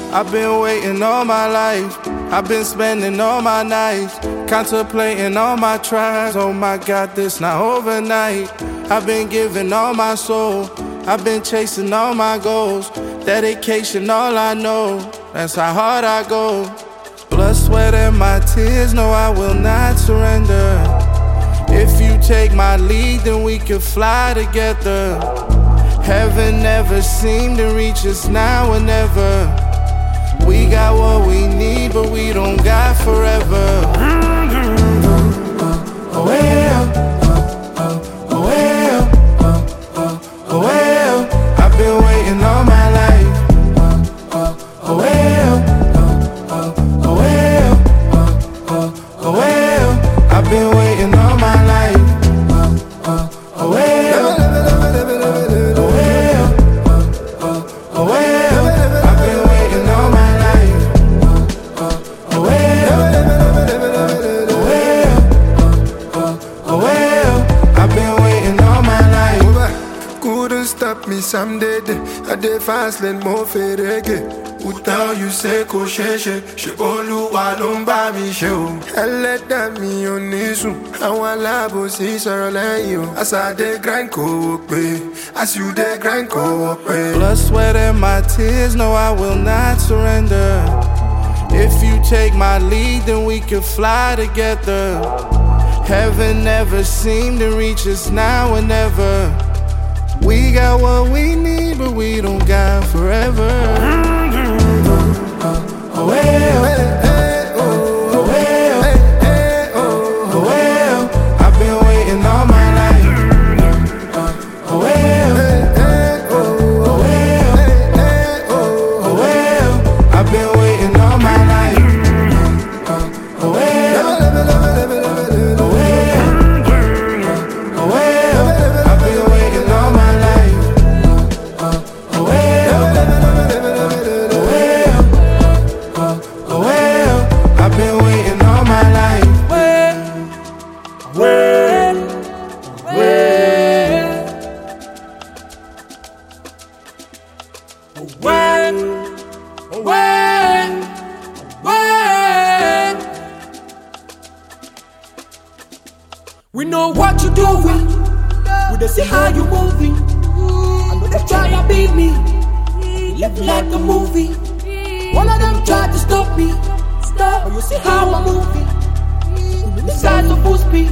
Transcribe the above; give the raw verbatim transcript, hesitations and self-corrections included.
I've been waiting all my life. I've been spending all my nights, contemplating all my tries. Oh my God, this not overnight. I've been giving all my soul. I've been chasing all my goals. Dedication, all I know. That's how hard I go. Blood, sweat, and my tears. No, I will not surrender. If you take my lead, then we could fly together. Heaven never seemed to reach us now or never. We got what we need, but we don't got forever. Oh well, oh well, oh well. I've been waiting all my life. Oh well, oh well, oh well. I've been waiting all my life. Oh well, oh well, oh well. I've been waiting all my life. Oh well, oh well. I've been waiting all my life. Couldn't stop me someday. I did fast lane more ferege. Without you say ko sheshe, she Olúwa ló ń bá mi ṣe o. Ẹlẹ́dàá mi ò ní sùn, àwọn alábòsí sọ̀rọ̀ lẹ́yìn o. As I dey grind kò wò pé, as you dey grind kò wò pé. Blood, sweat, and my tears. No, I will not surrender. If you take my lead, then we could fly together. Heaven never seemed to reach us now or never. We got what we need, but we don't got forever. Oh well, oh well, oh well. I've been waiting all my life. Oh well, oh well, oh well. I've been waiting all my life. Oh well, oh well, oh well. I've been waiting all my life. Oh well, oh well, oh well. I've been waiting all my life. Well, well, well, well, well, well. We know what you doing. We don't see how you moving. I know they try to beat me. Live like a movie. All of them try to stop me. Stop. But you see how I'm moving. The size of full speed.